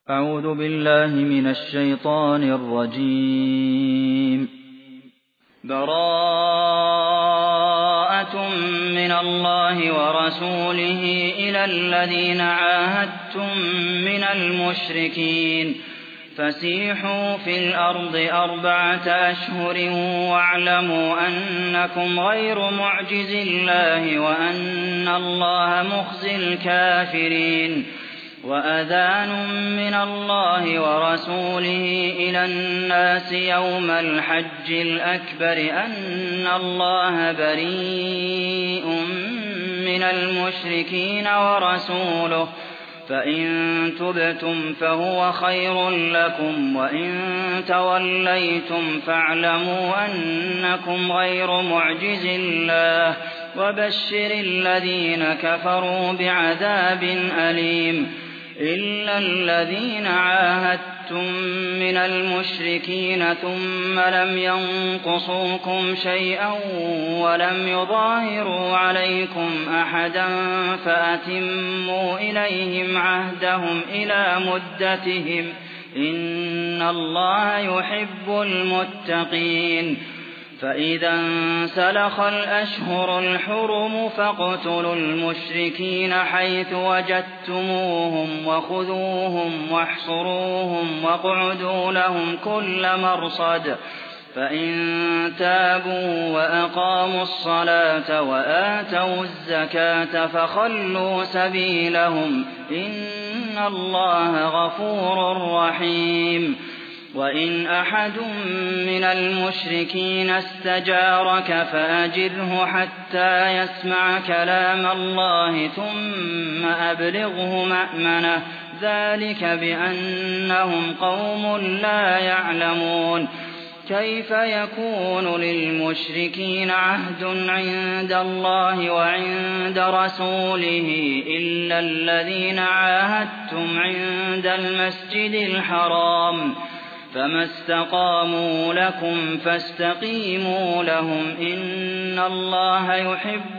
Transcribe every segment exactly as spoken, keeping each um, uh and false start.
أعوذ بالله من الشيطان الرجيم. براءة من الله ورسوله إلى الذين عاهدتم من المشركين فسيحوا في الأرض أربعة أشهر واعلموا أنكم غير معجز الله وأن الله مخزي الكافرين. وأذان من الله ورسوله إلى الناس يوم الحج الأكبر أن الله بريء من المشركين ورسوله فإن تبتم فهو خير لكم وإن توليتم فاعلموا أنكم غير معجز الله وبشر الذين كفروا بعذاب أليم. إلا الذين عاهدتم من المشركين ثم لم ينقصوكم شيئا ولم يظاهروا عليكم أحدا فأتموا إليهم عهدهم إلى مدتهم إن الله يحب المتقين. فإذا انسلخ الأشهر الحرم فاقتلوا المشركين حيث وجدتموهم وخذوهم واحصروهم واقعدوا لهم كل مرصد. فإن تابوا وأقاموا الصلاة وآتوا الزكاة فخلوا سبيلهم إن الله غفور رحيم. وإن أحد من المشركين استجارك فأجره حتى يسمع كلام الله ثم أبلغه مأمنه ذلك بأنهم قوم لا يعلمون. كيف يكون للمشركين عهد عند الله وعند رسوله إلا الذين عاهدتم عند المسجد الحرام فما استقاموا لكم فاستقيموا لهم إن الله يحب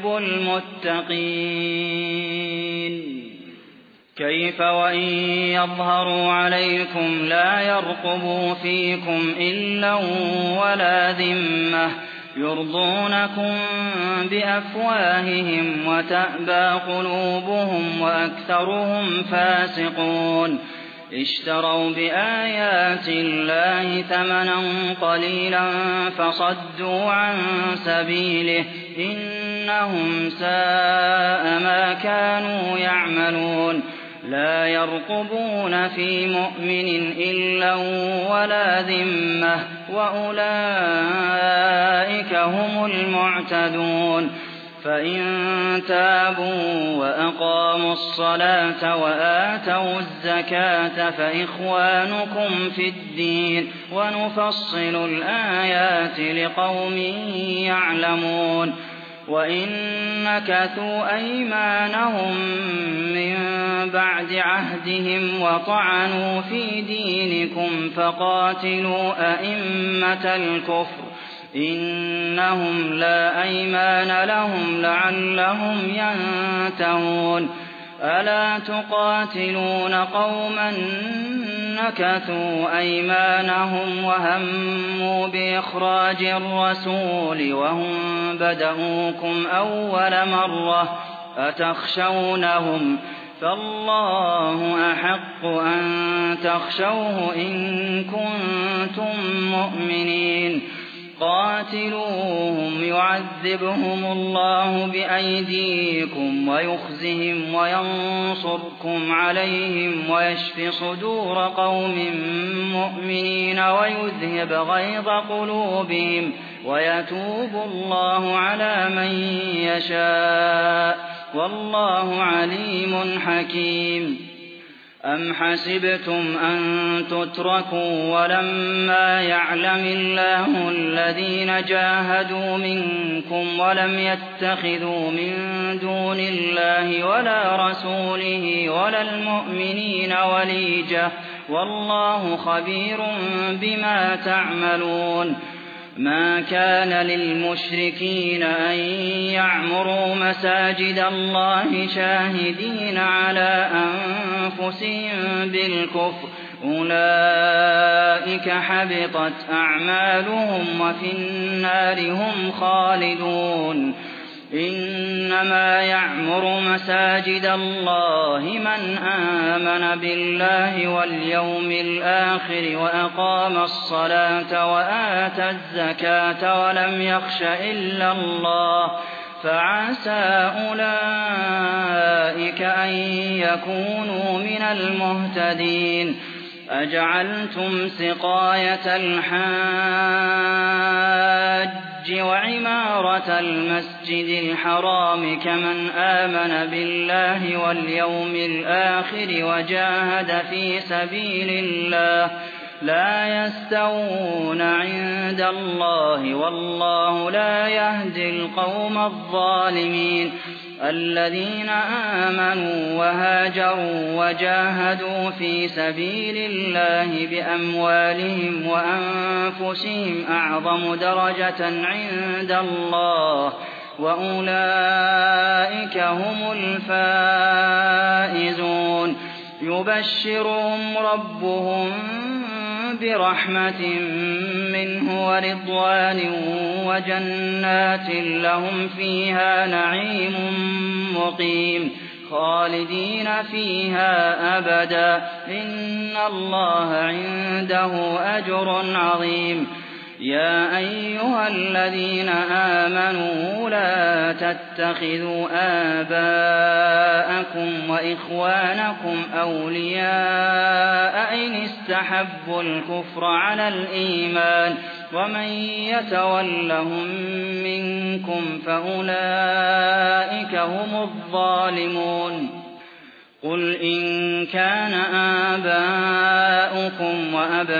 المتقين. كيف وإن يظهروا عليكم لا يرقبوا فيكم إلا ولا ذمة يرضونكم بأفواههم وتأبى قلوبهم وأكثرهم فاسقون. اشتروا بآيات الله ثمنا قليلا فصدوا عن سبيله إنهم ساء ما كانوا يعملون. لا يرقبون في مؤمن إلا ولا ذمة وأولئك هم المعتدون. فإن تابوا وأقاموا الصلاة وآتوا الزكاة فإخوانكم في الدين ونفصل الآيات لقوم يعلمون. وإن نكثوا أيمانهم من بعد عهدهم وطعنوا في دينكم فقاتلوا أئمة الكفر إنهم لا أيمان لهم لعلهم ينتهون. ألا تقاتلون قوما نكثوا أيمانهم وهموا بإخراج الرسول وهم بدؤوكم أول مرة أتخشونهم فالله أحق أن تخشوه إن كنتم مؤمنين. قاتلوهم يعذبهم الله بأيديكم ويخزهم وينصركم عليهم ويشف صدور قوم مؤمنين ويذهب غيظ قلوبهم ويتوب الله على من يشاء والله عليم حكيم. أم حسبتم أن تتركوا ولما يعلم الله الذين جاهدوا منكم ولم يتخذوا من دون الله ولا رسوله ولا المؤمنين وليجة والله خبير بما تعملون. ما كان للمشركين أن يعمروا مساجد الله شاهدين على أنفسهم بالكفر أولئك حبطت أعمالهم وفي النار هم خالدون إنما يعمر مساجد الله من آمن بالله واليوم الآخر وأقام الصلاة وآتى الزكاة ولم يخش إلا الله فعسى أولئك أن يكونوا من المهتدين أجعلتم سقاية الحاج وعمارة المسجد الحرام كمن آمن بالله واليوم الآخر وجاهد في سبيل الله لا يستوون عند الله والله لا يهدي القوم الظالمين الذين آمنوا وهاجروا وجاهدوا في سبيل الله بأموالهم وأنفسهم أعظم درجة عند الله وأولئك هم الفائزون يبشرهم ربهم برحمة منه ورضوان وجنات لهم فيها نعيم مقيم خالدين فيها أبدا إن الله عنده أجر عظيم يا أيها الذين آمنوا لا تتخذوا آباءكم وإخوانكم أولياء إن استحبوا الكفر على الإيمان ومن يتولهم منكم فأولئك هم الظالمون قل إن كان آباؤكم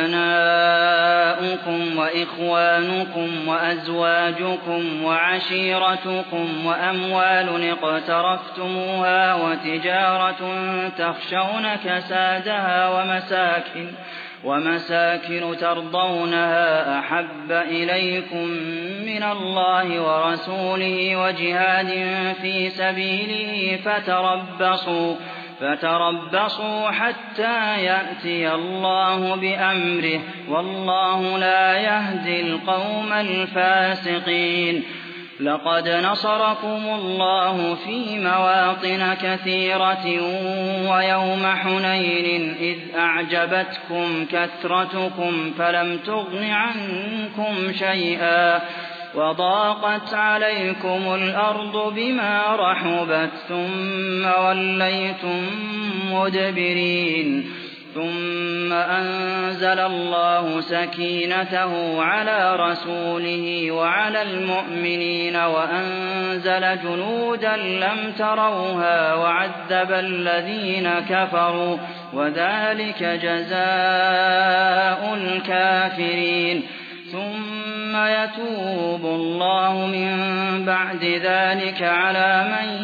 وأبناؤكم وإخوانكم وأزواجكم وعشيرتكم وأموال اقترفتموها وتجارة تخشون كسادها ومساكن ومساكن ترضونها أحب إليكم من الله ورسوله وجهاد في سبيله فتربصوا فتربصوا حتى يأتي الله بأمره والله لا يهدي القوم الفاسقين لقد نصركم الله في مواطن كثيرة ويوم حنين إذ أعجبتكم كثرتكم فلم تغن عنكم شيئا وضاقت عليكم الأرض بما رحبت ثم وليتم مدبرين ثم أنزل الله سكينته على رسوله وعلى المؤمنين وأنزل جنودا لم تروها وعذب الذين كفروا وذلك جزاء الكافرين ثم يتوب الله من بعد ذلك على من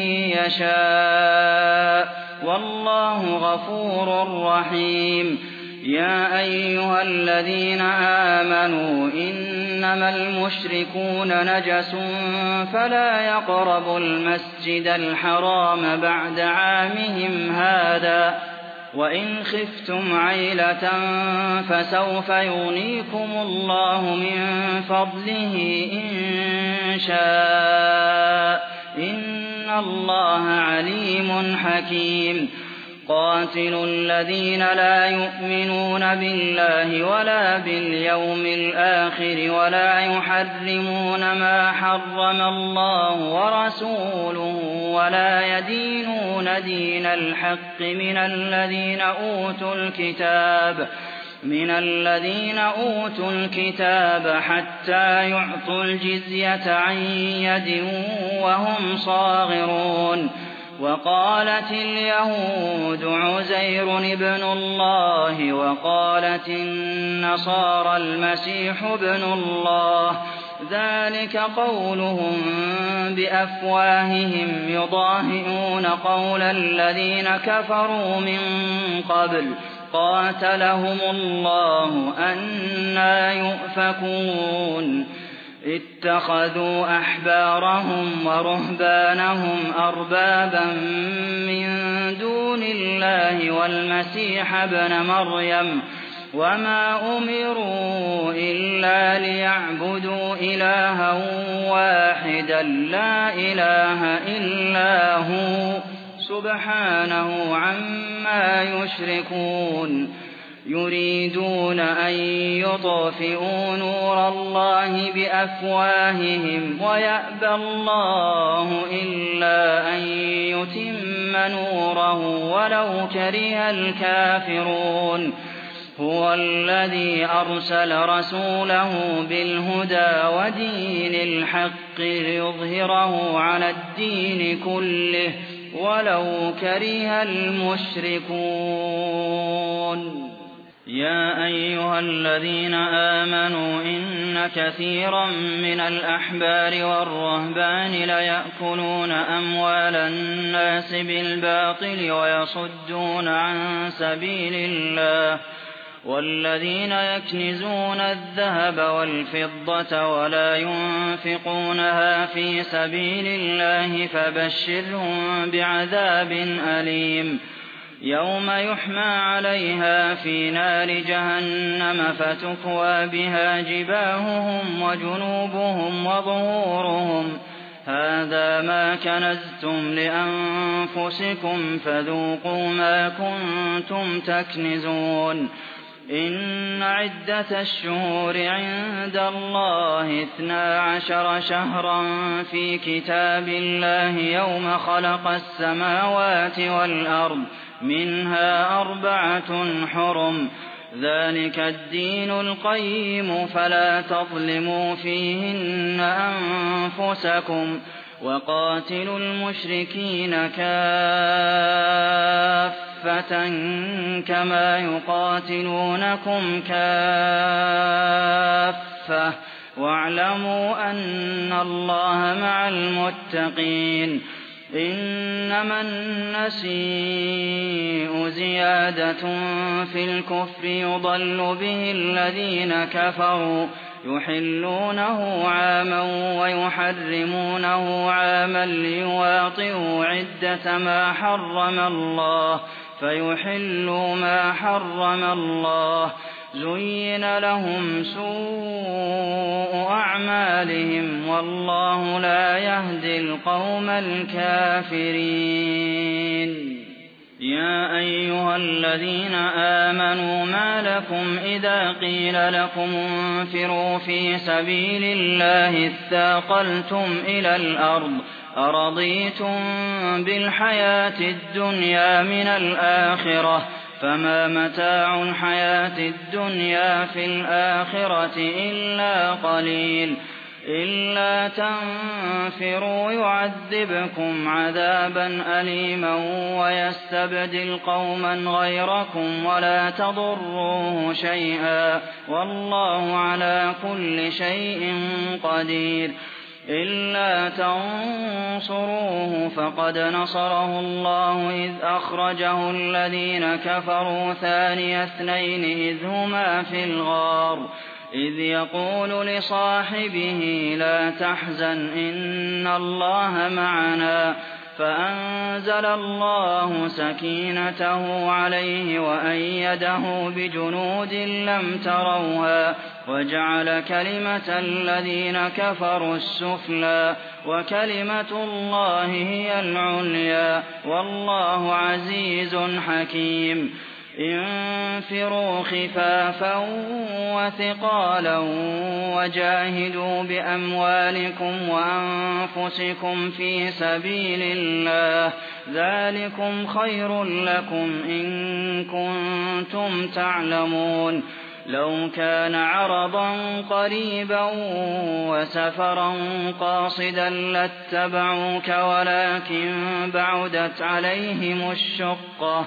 يشاء والله غفور رحيم يا أيها الذين آمنوا إنما المشركون نجس فلا يقربوا المسجد الحرام بعد عامهم هذا وإن خفتم عيلة فسوف يغنيكم الله من فضله إن شاء إن الله عليم حكيم قاتلوا الذين لا يؤمنون بالله ولا باليوم الآخر ولا يحرمون ما حرم الله ورسوله ولا يدينون دين الحق من الذين أوتوا الكتاب من الذين أوتوا الكتاب حتى يعطوا الجزية عن يد وهم صاغرون وقالت اليهود عزير ابن الله وقالت النصارى المسيح ابن الله ذلك قولهم بأفواههم يضاهئون قول الذين كفروا من قبل قاتلهم الله أنى يؤفكون اتخذوا أحبارهم ورهبانهم أربابا من دون الله والمسيح ابن مريم وما أمروا إلا ليعبدوا إلها واحدا لا إله إلا هو سبحانه عما يشركون يريدون أن يطفئوا نور الله بأفواههم ويأبى الله إلا أن يتم نوره ولو كره الكافرون هو الذي أرسل رسوله بالهدى ودين الحق ليظهره على الدين كله ولو كره المشركون يا أيها الذين آمنوا إن كثيرا من الأحبار والرهبان ليأكلون أموال الناس بالباطل ويصدون عن سبيل الله والذين يكنزون الذهب والفضة ولا ينفقونها في سبيل الله فبشرهم بعذاب أليم يوم يحمى عليها في نار جهنم فتكوى بها جباههم وجنوبهم وظهورهم هذا ما كنزتم لأنفسكم فذوقوا ما كنتم تكنزون إن عدة الشهور عند الله اثنا عشر شهرا في كتاب الله يوم خلق السماوات والأرض منها أربعة حرم ذلك الدين القيم فلا تظلموا فيهن أنفسكم وقاتلوا المشركين كافة كما يقاتلونكم كافة واعلموا أن الله مع المتقين إنما النسيء زيادة في الكفر يضل به الذين كفروا يحلونه عاما ويحرمونه عاما ليواطئوا عدة ما حرم الله فيحلوا ما حرم الله زين لهم سوء أعمالهم والله لا يهدي القوم الكافرين يا أيها الذين آمنوا ما لكم إذا قيل لكم انفروا في سبيل الله اثاقلتم إلى الأرض أرضيتم بالحياة الدنيا من الآخرة فما متاع الحياة الدنيا في الآخرة إلا قليل إلا تنفروا يعذبكم عذابا أليما ويستبدل قوما غيركم ولا تضروه شيئا والله على كل شيء قدير إلا تنصروه فقد نصره الله إذ أخرجه الذين كفروا ثاني اثنين إذ هما في الغار إذ يقول لصاحبه لا تحزن إن الله معنا فأنزل الله سكينته عليه وأيده بجنود لم تروها وجعل كلمة الذين كفروا السفلى وكلمة الله هي العليا والله عزيز حكيم انفروا خفافا وثقالا وجاهدوا بأموالكم وأنفسكم في سبيل الله ذلكم خير لكم إن كنتم تعلمون لو كان عرضا قريبا وسفرا قاصدا لاتبعوك ولكن بعدت عليهم الشقة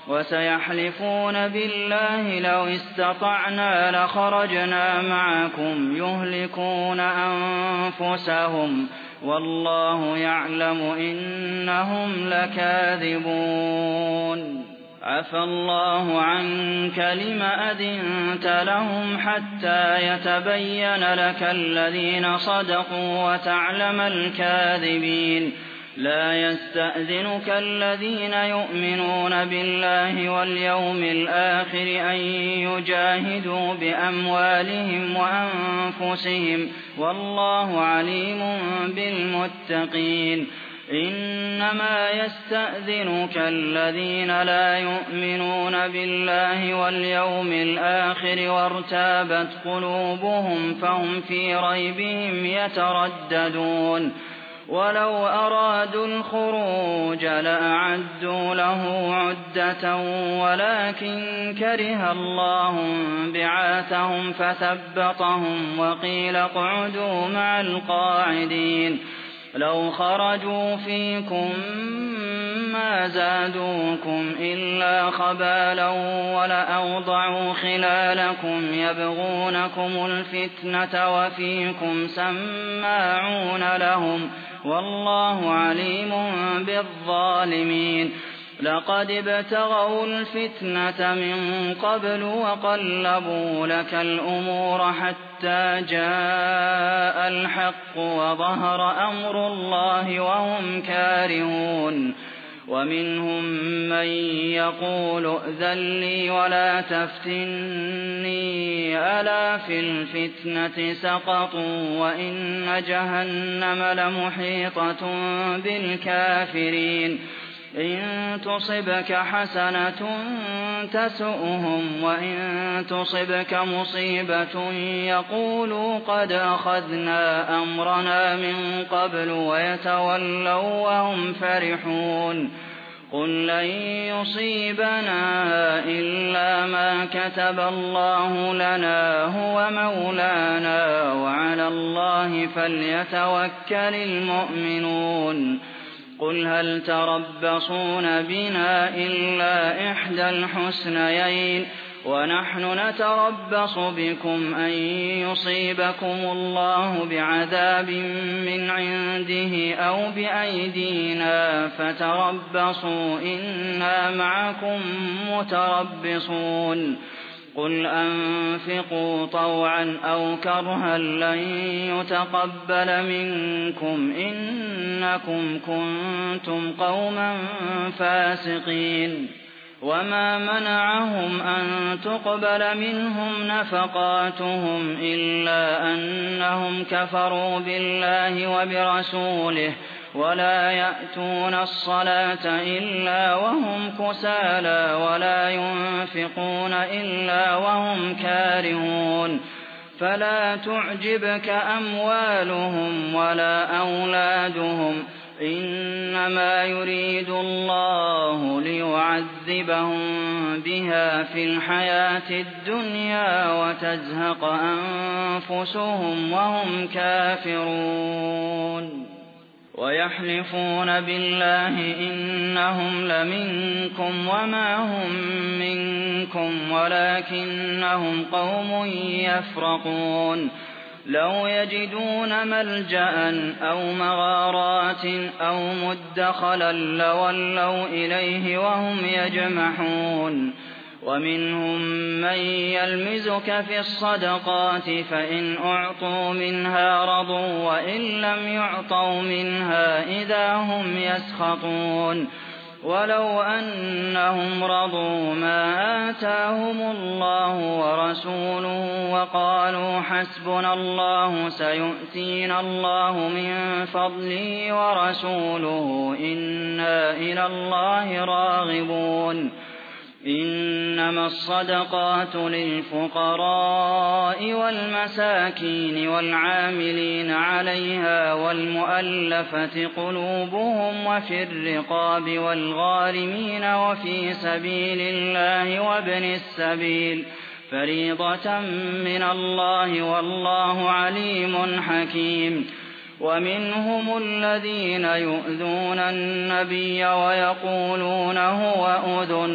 وسيحلفون بالله لو استطعنا لخرجنا معكم يهلكون أنفسهم والله يعلم إنهم لكاذبون عفى الله عنك لم أذنت لهم حتى يتبين لك الذين صدقوا وتعلم الكاذبين لا يستأذنك الذين يؤمنون بالله واليوم الآخر أن يجاهدوا بأموالهم وأنفسهم والله عليم بالمتقين إنما يستأذنك الذين لا يؤمنون بالله واليوم الآخر وارتابت قلوبهم فهم في ريبهم يترددون ولو أرادوا الخروج لأعدوا له عدة ولكن كره الله بعاثهم فثبطهم وقيل اقعدوا مع القاعدين لو خرجوا فيكم ما زادوكم إلا خبالا ولأوضعوا خلالكم يبغونكم الفتنة وفيكم سماعون لهم والله عليم بالظالمين لقد ابتغوا الفتنة من قبل وقلبوا لك الأمور حتى جاء الحق وظهر أمر الله وهم كارهون ومنهم من يقول ائذن لي ولا تفتني ألا في الفتنة سقطوا وإن جهنم لمحيطة بالكافرين إن تصبك حسنة تسؤهم وإن تصبك مصيبة يقولوا قد أخذنا أمرنا من قبل ويتولوا وهم فرحون قل لن يصيبنا إلا ما كتب الله لنا هو مولانا وعلى الله فليتوكل المؤمنون قل هل تربصون بنا إلا إحدى الحسنيين ونحن نتربص بكم أن يصيبكم الله بعذاب من عنده أو بأيدينا فتربصوا إنا معكم متربصون قل أنفقوا طوعا أو كرها لن يتقبل منكم إنكم كنتم قوما فاسقين وما منعهم أن تقبل منهم نفقاتهم إلا أنهم كفروا بالله وبرسوله ولا يأتون الصلاة إلا وهم كسالى ولا ينفقون إلا وهم كارهون فلا تعجبك أموالهم ولا أولادهم إنما يريد الله ليعذبهم بها في الحياة الدنيا وتزهق أنفسهم وهم كافرون ويحلفون بالله إنهم لمنكم وما هم منكم ولكنهم قوم يفرقون لو يجدون ملجأ أو مغارات أو مدخلا لولوا إليه وهم يجمحون ومنهم من يلمزك في الصدقات فإن أعطوا منها رضوا وإن لم يعطوا منها إذا هم يسخطون ولو أنهم رضوا ما آتاهم الله ورسوله وقالوا حسبنا الله سيؤتينا الله من فضله ورسوله إنا إلى الله راغبون إنما الصدقات للفقراء والمساكين والعاملين عليها والمؤلفة قلوبهم وفي الرقاب والغارمين وفي سبيل الله وابن السبيل فريضة من الله والله عليم حكيم ومنهم الذين يؤذون النبي ويقولون هو أذن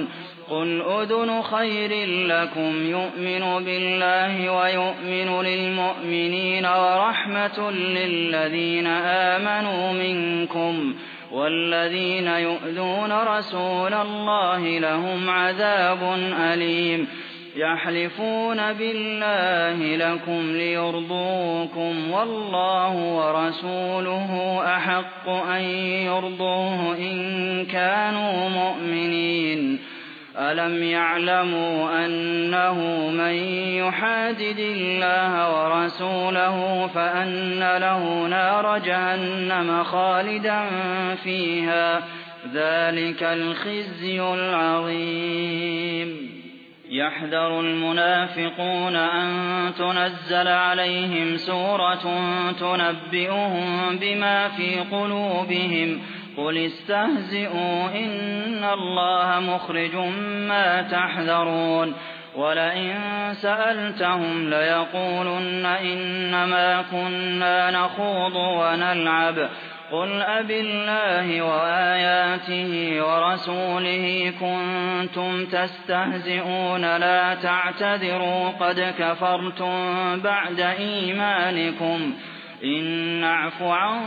قل أذن خير لكم يؤمن بالله ويؤمن للمؤمنين ورحمة للذين آمنوا منكم والذين يؤذون رسول الله لهم عذاب أليم يحلفون بالله لكم ليرضوكم والله ورسوله أحق أن يرضوه إن كانوا مؤمنين ألم يعلموا أنه من يحادد الله ورسوله فأن له نار جهنم خالدا فيها ذلك الخزي العظيم يحذر المنافقون أن تنزل عليهم سورة تنبئهم بما في قلوبهم قل استهزئوا إن الله مخرج ما تحذرون ولئن سألتهم ليقولن إنما كنا نخوض ونلعب قل أبالله وآياته ورسوله كنتم تستهزئون لا تعتذروا قد كفرتم بعد إيمانكم إن نعف عن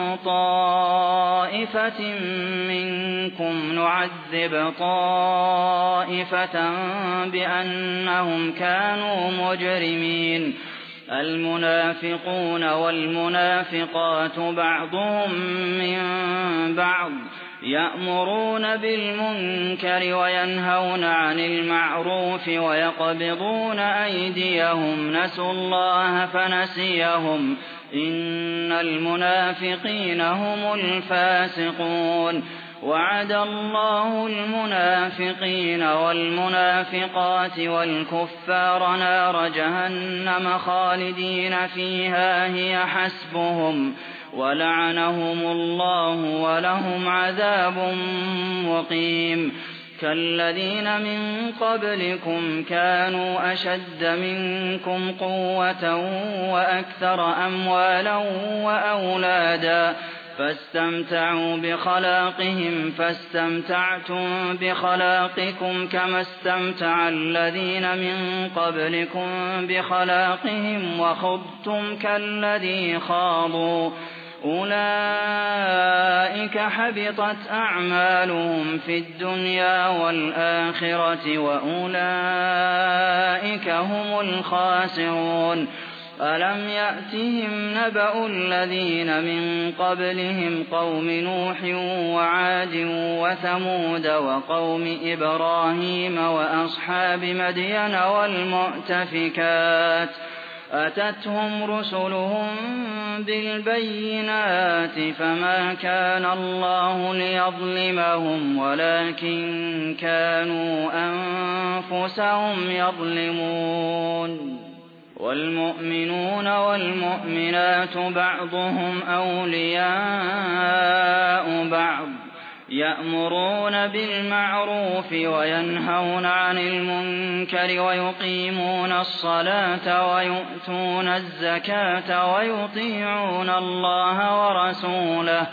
طائفة منكم نعذب طائفة بأنهم كانوا مجرمين المنافقون والمنافقات بعضهم من بعض يأمرون بالمنكر وينهون عن المعروف ويقبضون أيديهم نسوا الله فنسيهم إن المنافقين هم الفاسقون وعد الله المنافقين والمنافقات والكفار نار جهنم خالدين فيها هي حسبهم ولعنهم الله ولهم عذاب مقيم كالذين من قبلكم كانوا أشد منكم قوة وأكثر أموالا وأولادا فاستمتعوا بخلاقهم فاستمتعتم بخلاقكم كما استمتع الذين من قبلكم بخلاقهم وخضتم كالذي خاضوا أولئك حبطت أعمالهم في الدنيا والآخرة وأولئك هم الخاسرون ألم يأتهم نبأ الذين من قبلهم قوم نوح وعاد وثمود وقوم إبراهيم وأصحاب مدين والمؤتفكات أتتهم رسلهم بالبينات فما كان الله ليظلمهم ولكن كانوا أنفسهم يظلمون والمؤمنون والمؤمنات بعضهم أولياء بعض يأمرون بالمعروف وينهون عن المنكر ويقيمون الصلاة ويؤتون الزكاة ويطيعون الله ورسوله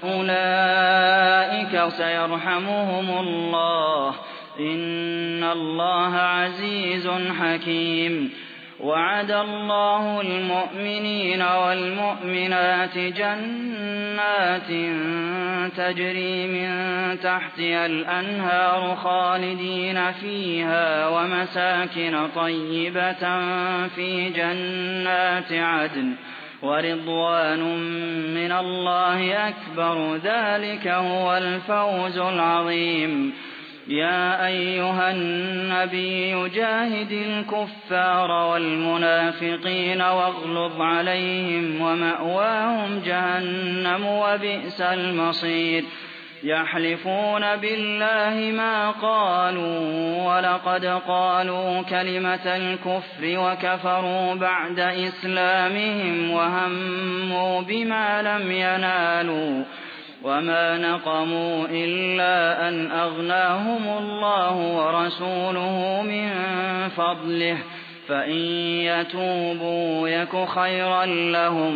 أولئك سيرحمهم الله إن الله عزيز حكيم وعد الله المؤمنين والمؤمنات جنات تجري من تحتها الأنهار خالدين فيها ومساكن طيبة في جنات عدن ورضوان من الله أكبر ذلك هو الفوز العظيم يا أيها النبي جاهد الكفار والمنافقين واغلظ عليهم ومأواهم جهنم وبئس المصير يحلفون بالله ما قالوا ولقد قالوا كلمة الكفر وكفروا بعد إسلامهم وهموا بما لم ينالوا وما نقموا إلا أن أغناهم الله ورسوله من فضله فإن يتوبوا يك خيرا لهم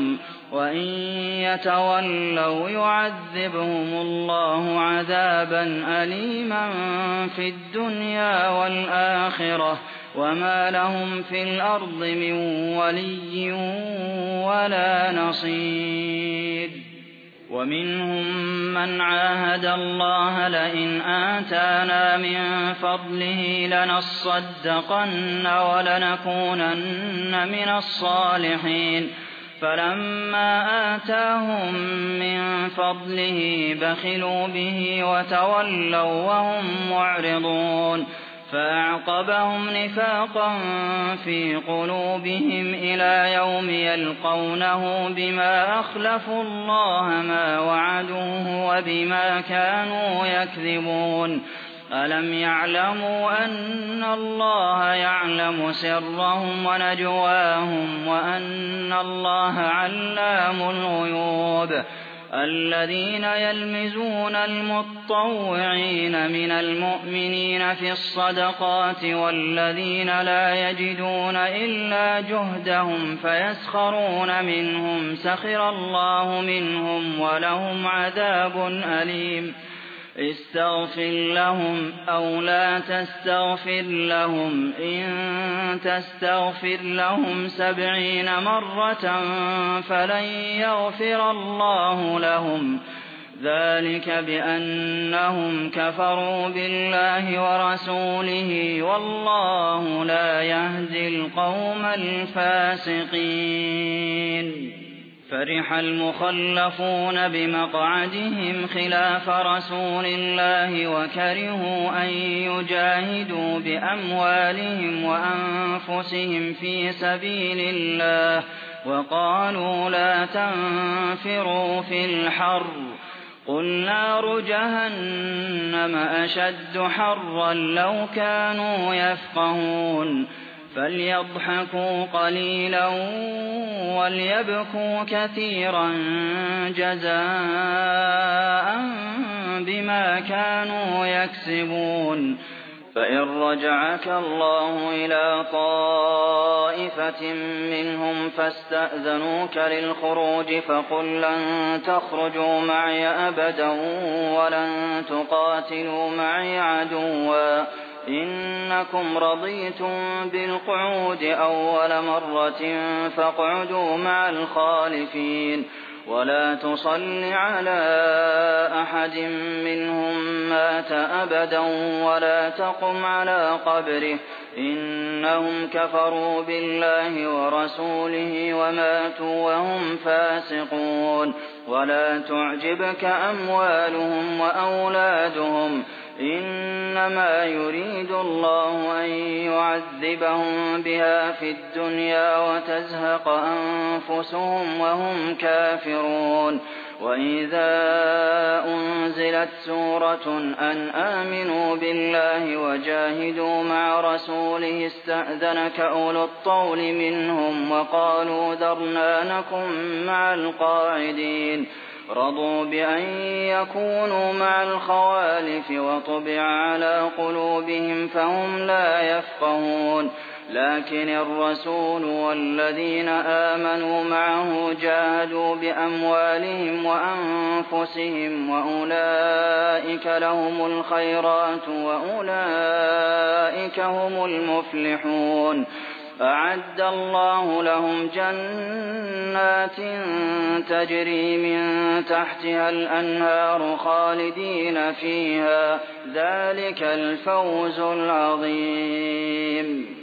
وإن يتولوا يعذبهم الله عذابا أليما في الدنيا والآخرة وما لهم في الأرض من ولي ولا نصير. ومنهم من عاهد الله لئن آتانا من فضله لنصدقن ولنكونن من الصالحين فلما آتاهم من فضله بخلوا به وتولوا وهم معرضون فأعقبهم نفاقا في قلوبهم إلى يوم يلقونه بما أخلفوا الله ما وعدوه وبما كانوا يكذبون. ألم يعلموا أن الله يعلم سرهم ونجواهم وأن الله علام الغيوب. الذين يلمزون المطوعين من المؤمنين في الصدقات والذين لا يجدون إلا جهدهم فيسخرون منهم سخر الله منهم ولهم عذاب أليم. استغفر لهم أو لا تستغفر لهم إن تستغفر لهم سبعين مرة فلن يغفر الله لهم ذلك بأنهم كفروا بالله ورسوله والله لا يهدي القوم الفاسقين. فرح المخلفون بمقعدهم خلاف رسول الله وكرهوا أن يجاهدوا بأموالهم وأنفسهم في سبيل الله وقالوا لا تنفروا في الحر قل نار جهنم أشد حرا لو كانوا يفقهون. فليضحكوا قليلا وليبكوا كثيرا جزاء بما كانوا يكسبون. فإن رجعك الله إلى طائفة منهم فاستأذنوك للخروج فقل لن تخرجوا معي أبدا ولن تقاتلوا معي عدوا إنكم رضيتم بالقعود أول مرة فاقعدوا مع الخالفين ولا تصل على أحد منهم مات أبدا ولا تقم على قبره إنهم كفروا بالله ورسوله وماتوا وهم فاسقون. ولا تعجبك أموالهم وأولادهم إنما يريد الله أن يعذبهم بها في الدنيا وتزهق أنفسهم وهم كافرون. وإذا أنزلت سورة أن آمنوا بالله وجاهدوا مع رسوله استأذنك أولو الطول منهم وقالوا ذرنا نكن مع القاعدين رضوا بأن يكونوا مع الخوالف وطبع على قلوبهم فهم لا يفقهون. لكن الرسول والذين آمنوا معه جاهدوا بأموالهم وأنفسهم وأولئك لهم الخيرات وأولئك هم المفلحون. أعد الله لهم جنات تجري من تحتها الأنهار خالدين فيها ذلك الفوز العظيم.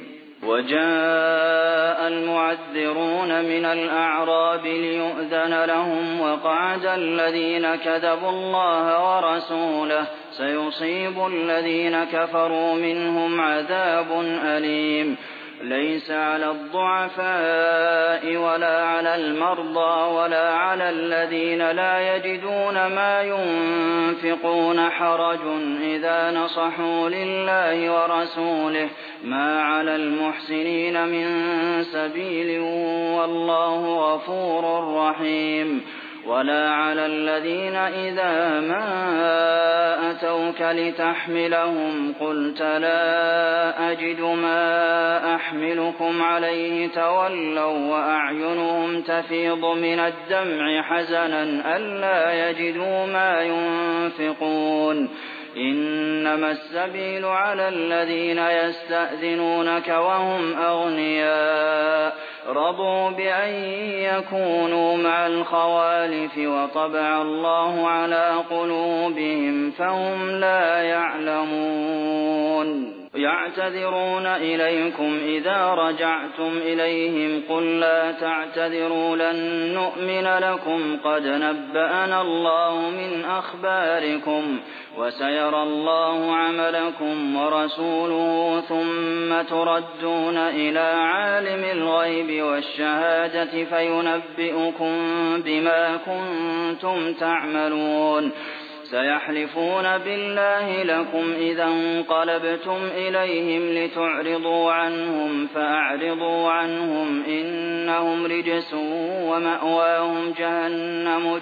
وجاء المعذرون من الأعراب ليؤذن لهم وقعد الذين كذبوا الله ورسوله سيصيب الذين كفروا منهم عذاب أليم. ليس على الضعفاء ولا على المرضى ولا على الذين لا يجدون ما ينفقون حرج إذا نصحوا لله ورسوله ما على المحسنين من سبيل والله غفور رحيم. ولا على الذين إذا ما أتوك لتحملهم قلت لا أجد ما أحملكم عليه تولوا وأعينهم تفيض من الدمع حزنا ألا يجدوا ما ينفقون إنما السبيل على الذين يستأذنونك وهم أغنياء رضوا بأن يكونوا مع الخوالف وطبع الله على قلوبهم فهم لا يعلمون يعتذرون إليكم إذا رجعتم إليهم قل لا تعتذروا لن نؤمن لكم قد نبأنا الله من أخباركم وسيرى الله عملكم ورسوله ثم تردون إلى عالم الغيب والشهادة فينبئكم بما كنتم تعملون سيحلفون بالله لكم إذا انقلبتم إليهم لتعرضوا عنهم فأعرضوا عنهم إنهم رجس ومأواهم جهنم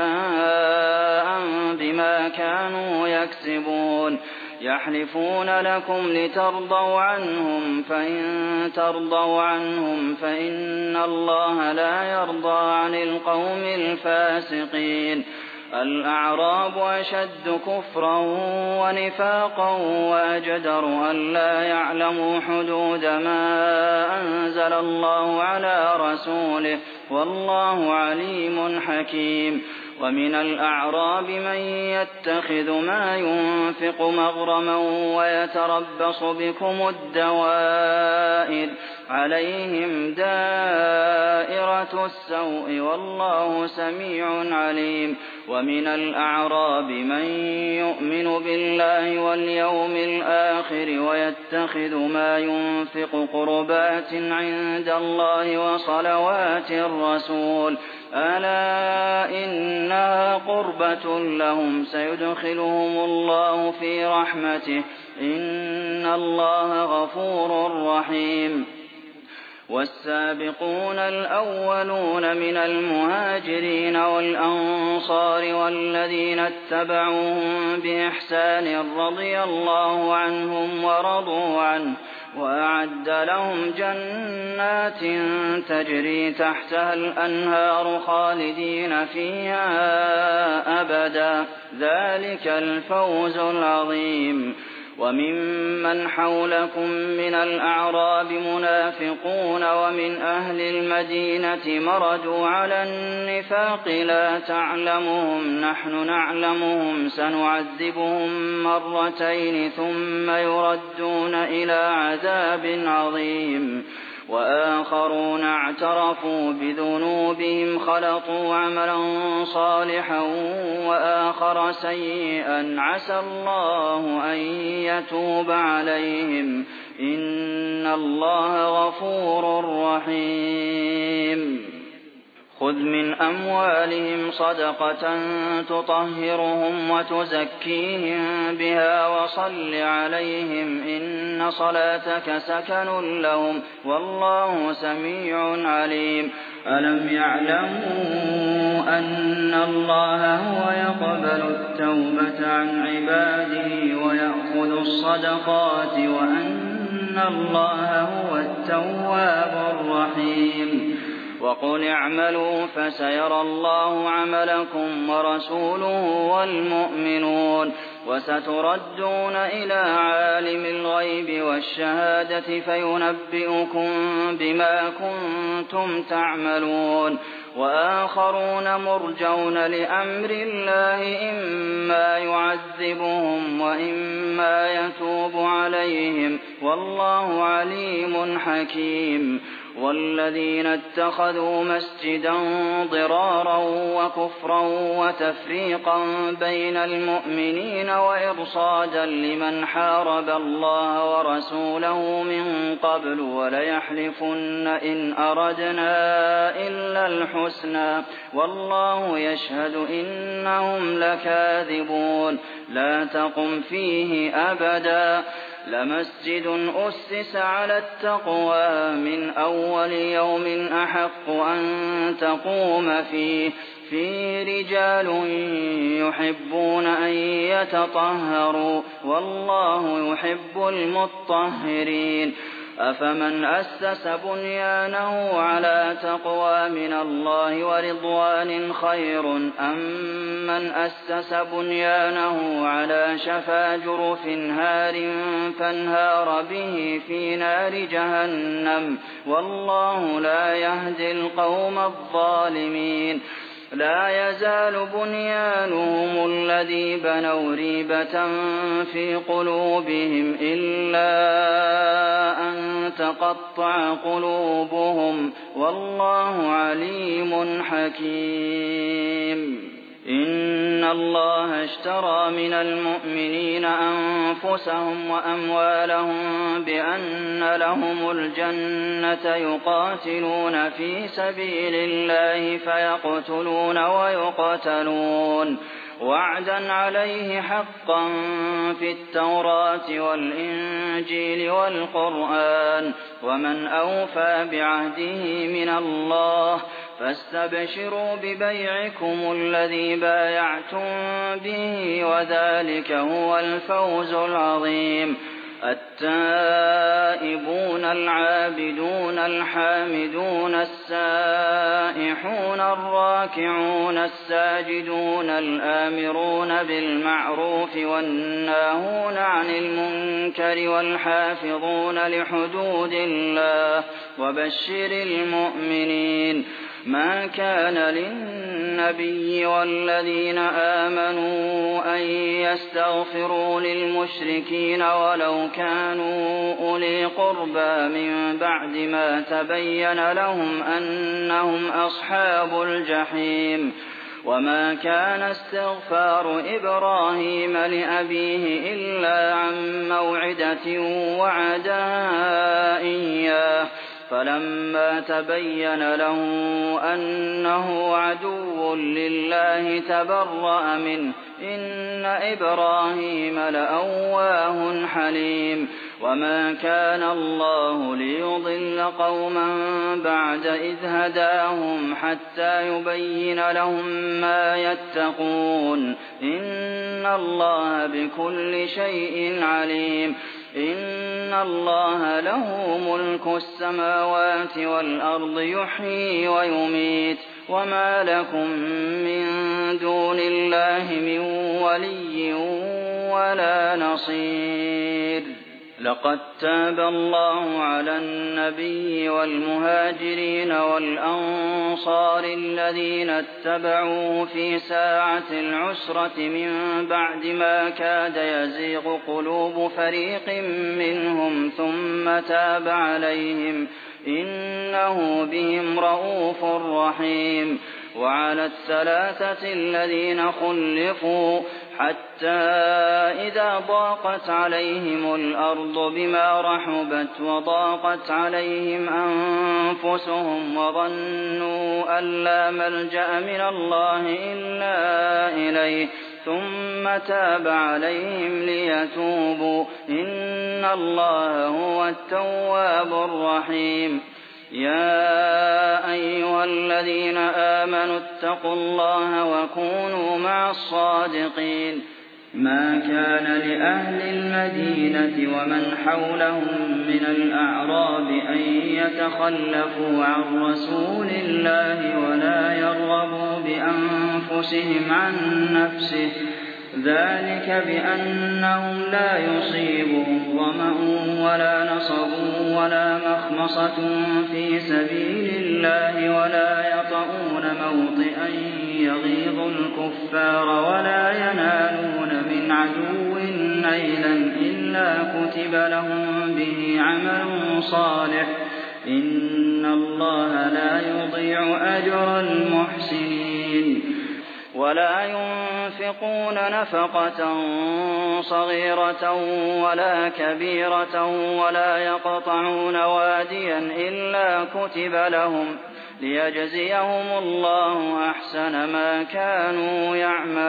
جزاء بما كانوا يكسبون يحلفون لكم لترضوا عنهم فإن ترضوا عنهم فإن الله لا يرضى عن القوم الفاسقين الأعراب أشد كفرا ونفاقا وأجدر أن لا يعلموا حدود ما أنزل الله على رسوله والله عليم حكيم ومن الأعراب من يتخذ ما ينفق مغرما ويتربص بكم الدوائر عليهم دائرة السوء والله سميع عليم ومن الأعراب من يؤمن بالله واليوم الآخر ويتخذ ما ينفق قربات عند الله وصلوات الرسول ألا إنها قربة لهم سيدخلهم الله في رحمته إن الله غفور رحيم والسابقون الأولون من المهاجرين والأنصار والذين اتبعوهم بإحسان رضي الله عنهم ورضوا عنه وأعد لهم جنات تجري تحتها الأنهار خالدين فيها أبدا ذلك الفوز العظيم وممن حولكم من الأعراب منافقون ومن أهل المدينة مردوا على النفاق لا تعلمهم نحن نعلمهم سنعذبهم مرتين ثم يردون إلى عذاب عظيم وآخرون اعترفوا بذنوبهم خلطوا عملا صالحا وآخر سيئا عسى الله أن يتوب عليهم إن الله غفور رحيم خذ من أموالهم صدقة تطهرهم وتزكيهم بها وصل عليهم إن صلاتك سكن لهم والله سميع عليم ألم يعلموا أن الله هو يقبل التوبة عن عباده ويأخذ الصدقات وأن الله هو التواب الرحيم وقل اعملوا فسيرى الله عملكم ورسوله والمؤمنون وستردون إلى عالم الغيب والشهادة فينبئكم بما كنتم تعملون وآخرون مرجون لأمر الله إما يعذبهم وإما يتوب عليهم والله عليم حكيم والذين اتخذوا مسجدا ضرارا وكفرا وتفريقا بين المؤمنين وإرصادا لمن حارب الله ورسوله من قبل وليحلفن إن أردنا إلا الحسنى والله يشهد إنهم لكاذبون لا تقم فيه أبدا لمسجد أسس على التقوى من أول يوم أحق أن تقوم فيه فيه رجال يحبون أن يتطهروا والله يحب المطهرين أفمن أسس بنيانه على تقوى من الله ورضوان خير أم من أسس بنيانه على شفا جرف هار فانهار به في نار جهنم والله لا يهدي القوم الظالمين لا يزال بنيانهم الذي بنوا ريبة في قلوبهم إلا أن تقطع قلوبهم والله عليم حكيم إن الله اشترى من المؤمنين أنفسهم وأموالهم بأن لهم الجنة يقاتلون في سبيل الله فيقتلون ويقتلون وعدا عليه حقا في التوراة والإنجيل والقرآن ومن أوفى بعهده من الله فاستبشروا ببيعكم الذي بايعتم به وذلك هو الفوز العظيم التائبون العابدون الحامدون السائحون الراكعون الساجدون الآمرون بالمعروف والناهون عن المنكر والحافظون لحدود الله وبشر المؤمنين ما كان للنبي والذين آمنوا أن يستغفروا للمشركين ولو كانوا أولي قربى من بعد ما تبين لهم أنهم أصحاب الجحيم وما كان استغفار إبراهيم لأبيه إلا عن موعدة وعدها إياه فلما تبين له أنه عدو لله تبرأ منه إن إبراهيم لأواه حليم وما كان الله ليضل قوما بعد إذ هداهم حتى يبين لهم ما يتقون إن الله بكل شيء عليم إن الله له ملك السماوات والأرض يحيي ويميت وما لكم من دون الله من ولي ولا نصير لقد تاب الله على النبي والمهاجرين والأنصار الذين اتبعوه في ساعة العسرة من بعد ما كاد يزيغ قلوب فريق منهم ثم تاب عليهم إنه بهم رءوف رحيم وعلى الثلاثة الذين خلفوا حتى إذا ضاقت عليهم الأرض بما رحبت وضاقت عليهم أنفسهم وظنوا أن لا ملجأ من الله إلا إليه ثم تاب عليهم ليتوبوا إن الله هو التواب الرحيم يا أيها الذين آمنوا اتقوا الله وكونوا مع الصادقين ما كان لأهل المدينة ومن حولهم من الأعراب أن يتخلفوا عن رسول الله ولا يرغبوا بأنفسهم عن نفسه ذلك بأنهم لا يصيبهم ظمأ ولا نصب ولا مخمصة في سبيل الله ولا يطؤون موطئا يغيظ الكفار ولا ينالون من عدو نيلا إلا كتب لهم به عمل صالح إن الله لا يضيع أجر المحسنين ولا ينفقون نفقة صغيرة ولا كبيرة ولا يقطعون واديا إلا كتب لهم ليجزيهم الله أحسن ما كانوا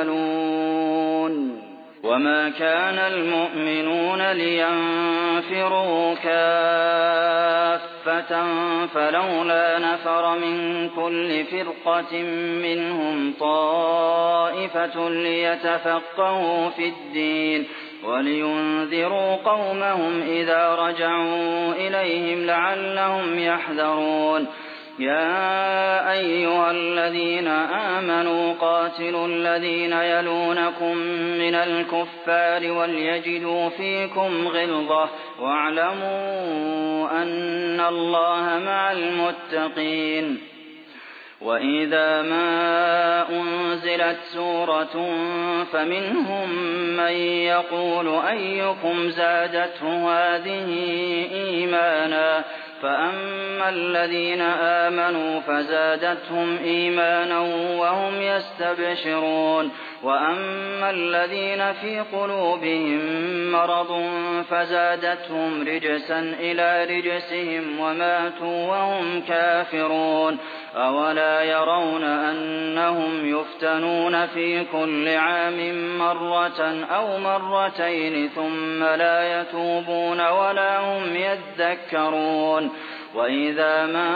يعملون وما كان المؤمنون لينفروا كافة كافة فلولا نفر من كل فرقة منهم طائفة ليتفقهوا في الدين ولينذروا قومهم إذا رجعوا إليهم لعلهم يحذرون يا أيها الذين آمنوا قاتلوا الذين يلونكم من الكفار وليجدوا فيكم غلظة واعلموا أن الله مع المتقين وإذا ما أنزلت سورة فمنهم من يقول أيكم زادته هذه إيمانا فأما الذين آمنوا فزادتهم إيمانا وهم يستبشرون وأما الذين في قلوبهم مرض فزادتهم رجسا إلى رجسهم وماتوا وهم كافرون أولا يرون أنهم يفتنون في كل عام مرة أو مرتين ثم لا يتوبون ولا هم يذكرون وإذا ما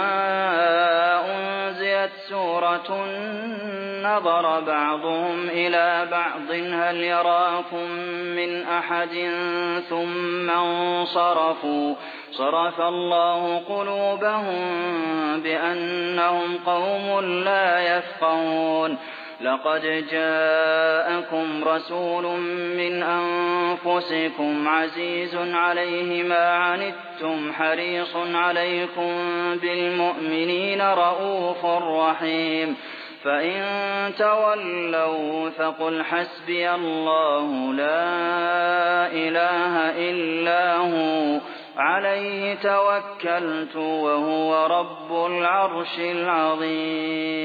أنزلت سورة نظر بعضهم إلى بعض هل يراكم من أحد ثم انصرفوا صرف الله قلوبهم بأنهم قوم لا يفقهون لقد جاءكم رسول من أنفسكم عزيز عليه ما عنتم حريص عليكم بالمؤمنين رءوف رحيم فإن تولوا فقل حسبي الله لا إله إلا هو عليه توكلت وهو رب العرش العظيم